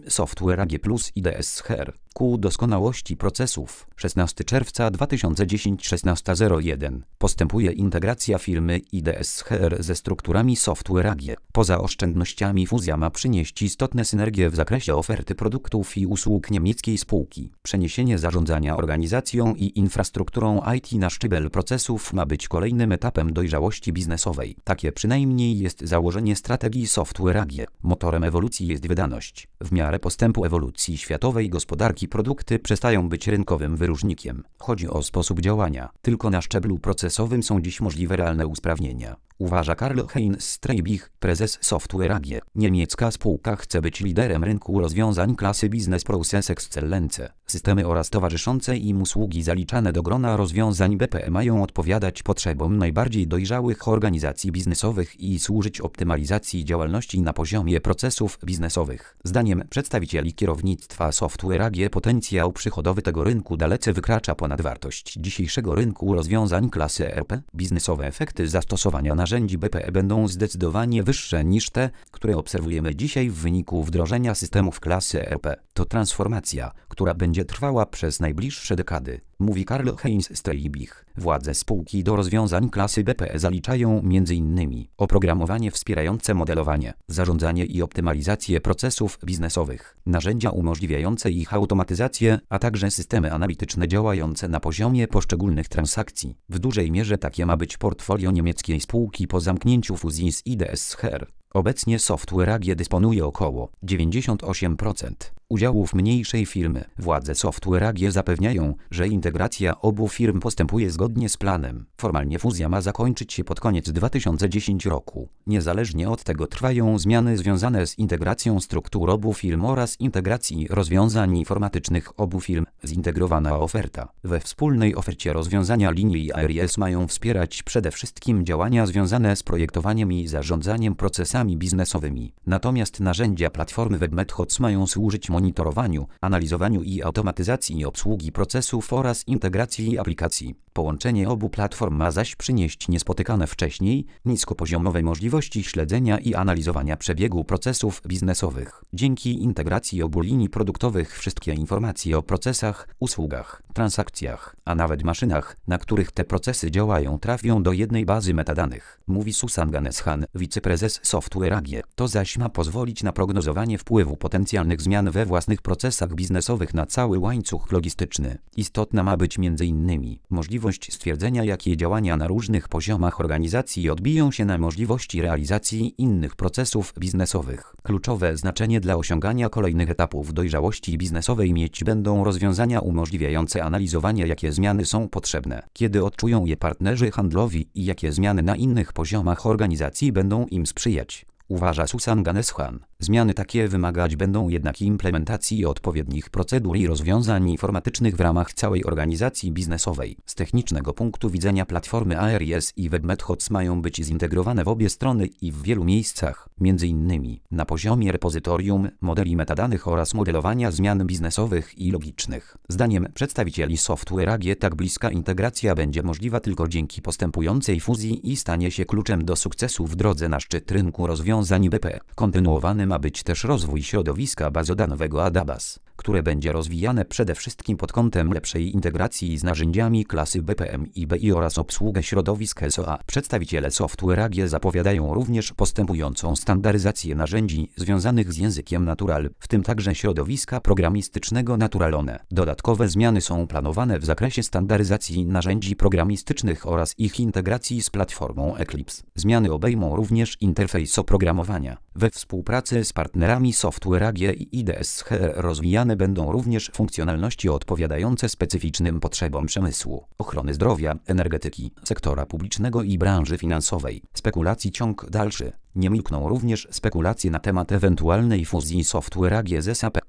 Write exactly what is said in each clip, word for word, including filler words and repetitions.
Software A G plus I D S H R ku doskonałości procesów. szesnastego czerwca dwa tysiące dziesiątego szesnaście zero jeden. Postępuje integracja firmy I D S H R ze strukturami Software A G. Poza oszczędnościami fuzja ma przynieść istotne synergie w zakresie oferty produktów i usług niemieckiej spółki. Przeniesienie zarządzania organizacją i infrastrukturą I T na szczebel procesów ma być kolejnym etapem dojrzałości biznesowej. Takie przynajmniej jest założenie strategii Software A G. Motorem ewolucji jest wydajność. W miarę postępu ewolucji światowej gospodarki produkty przestają być rynkowym wyróżnikiem. Chodzi o sposób działania. Tylko na szczeblu procesowym są dziś możliwe realne usprawnienia. Uważa Karl-Heinz Streibich, prezes Software A G. Niemiecka spółka chce być liderem rynku rozwiązań klasy Business Process Excellence. Systemy oraz towarzyszące im usługi zaliczane do grona rozwiązań B P E mają odpowiadać potrzebom najbardziej dojrzałych organizacji biznesowych i służyć optymalizacji działalności na poziomie procesów biznesowych. Zdaniem przedstawicieli kierownictwa Software A G potencjał przychodowy tego rynku dalece wykracza ponad wartość dzisiejszego rynku rozwiązań klasy E R P. Biznesowe efekty zastosowania narzędzi B P E będą zdecydowanie wyższe niż te, które obserwujemy dzisiaj w wyniku wdrożenia systemów klasy E R P. To transformacja, która będzie trwała przez najbliższe dekady, mówi Karl-Heinz Streibich. Władze spółki do rozwiązań klasy B P E zaliczają między innymi oprogramowanie wspierające modelowanie, zarządzanie i optymalizację procesów biznesowych, narzędzia umożliwiające ich automatyzację, a także systemy analityczne działające na poziomie poszczególnych transakcji. W dużej mierze takie ma być portfolio niemieckiej spółki po zamknięciu fuzji z I D S H R. Obecnie Software A G dysponuje około dziewięćdziesiąt osiem procent udziałów mniejszej firmy. Władze Software A G zapewniają, że integracja obu firm postępuje zgodnie z planem. Formalnie fuzja ma zakończyć się pod koniec dwa tysiące dziesiątego roku. Niezależnie od tego trwają zmiany związane z integracją struktur obu firm oraz integracji rozwiązań informatycznych obu firm. Zintegrowana oferta. We wspólnej ofercie rozwiązania linii A R I S mają wspierać przede wszystkim działania związane z projektowaniem i zarządzaniem procesami biznesowymi. Natomiast narzędzia platformy WebMethods mają służyć monitorowaniu, analizowaniu i automatyzacji obsługi procesów oraz integracji aplikacji. Połączenie obu platform ma zaś przynieść niespotykane wcześniej niskopoziomowe możliwości śledzenia i analizowania przebiegu procesów biznesowych. Dzięki integracji obu linii produktowych wszystkie informacje o procesach, usługach, transakcjach, a nawet maszynach, na których te procesy działają, trafią do jednej bazy metadanych, mówi Susan Ganeshan, wiceprezes Software A G. To zaś ma pozwolić na prognozowanie wpływu potencjalnych zmian we własnych procesach biznesowych na cały łańcuch logistyczny. Istotna ma być między innymi możliwość stwierdzenia, jakie działania na różnych poziomach organizacji odbiją się na możliwości realizacji innych procesów biznesowych. Kluczowe znaczenie dla osiągania kolejnych etapów dojrzałości biznesowej mieć będą rozwiązania umożliwiające analizowanie, jakie zmiany są potrzebne, kiedy odczują je partnerzy handlowi i jakie zmiany na innych poziomach organizacji będą im sprzyjać. Uważa Susan Ganeshan. Zmiany takie wymagać będą jednak implementacji odpowiednich procedur i rozwiązań informatycznych w ramach całej organizacji biznesowej. Z technicznego punktu widzenia platformy A R I S i WebMethods mają być zintegrowane w obie strony i w wielu miejscach, między innymi na poziomie repozytorium, modeli metadanych oraz modelowania zmian biznesowych i logicznych. Zdaniem przedstawicieli Software A G tak bliska integracja będzie możliwa tylko dzięki postępującej fuzji i stanie się kluczem do sukcesu w drodze na szczyt rynku rozwiązań B P E. Kontynuowany ma być też rozwój środowiska bazodanowego Adabas, które będzie rozwijane przede wszystkim pod kątem lepszej integracji z narzędziami klasy B P M i B I oraz obsługę środowisk S O A. Przedstawiciele Software A G zapowiadają również postępującą standaryzację narzędzi związanych z językiem Natural, w tym także środowiska programistycznego Naturalone. Dodatkowe zmiany są planowane w zakresie standaryzacji narzędzi programistycznych oraz ich integracji z platformą Eclipse. Zmiany obejmą również interfejs oprogramowania. We współpracy z partnerami Software A G i I D S H R rozwijane będą również funkcjonalności odpowiadające specyficznym potrzebom przemysłu, ochrony zdrowia, energetyki, sektora publicznego i branży finansowej. Spekulacji ciąg dalszy. Nie milkną również spekulacje na temat ewentualnej fuzji Software A G z S A P.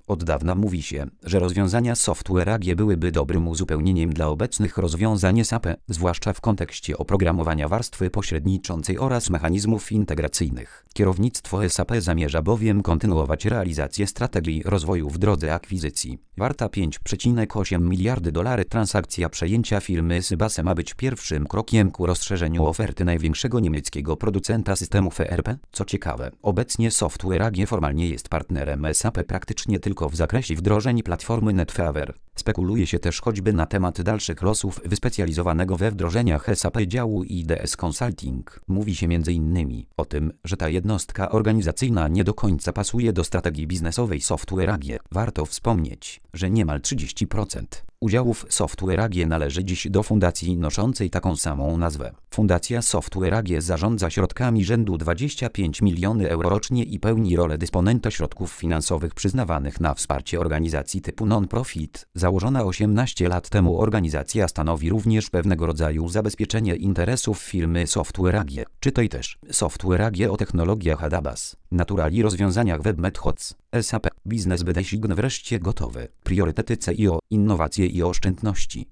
Od dawna mówi się, że rozwiązania Software A G byłyby dobrym uzupełnieniem dla obecnych rozwiązań S A P, zwłaszcza w kontekście oprogramowania warstwy pośredniczącej oraz mechanizmów integracyjnych. Kierownictwo S A P zamierza bowiem kontynuować realizację strategii rozwoju w drodze akwizycji. Warta pięć przecinek osiem miliardy dolarów transakcja przejęcia firmy Sybase ma być pierwszym krokiem ku rozszerzeniu oferty największego niemieckiego producenta systemów E R P. Co ciekawe, obecnie Software A G formalnie jest partnerem S A P praktycznie tylko w zakresie wdrożeń platformy NetFever. Spekuluje się też choćby na temat dalszych losów wyspecjalizowanego we wdrożeniach S A P działu I D S Consulting. Mówi się między innymi o tym, że ta jednostka organizacyjna nie do końca pasuje do strategii biznesowej Software A G. Warto wspomnieć, że niemal trzydzieści procent udziałów Software A G należy dziś do fundacji noszącej taką samą nazwę. Fundacja Software A G zarządza środkami rzędu dwadzieścia pięć milionów euro rocznie i pełni rolę dysponenta środków finansowych przyznawanych na wsparcie organizacji typu non-profit. Założona osiemnaście lat temu organizacja stanowi również pewnego rodzaju zabezpieczenie interesów firmy Software A G. Czytaj też Software A G o technologiach Adabas, naturali rozwiązaniach WebMethods, S A P, biznes Bedesign wreszcie gotowy. Priorytety C I O, innowacje i oszczędności.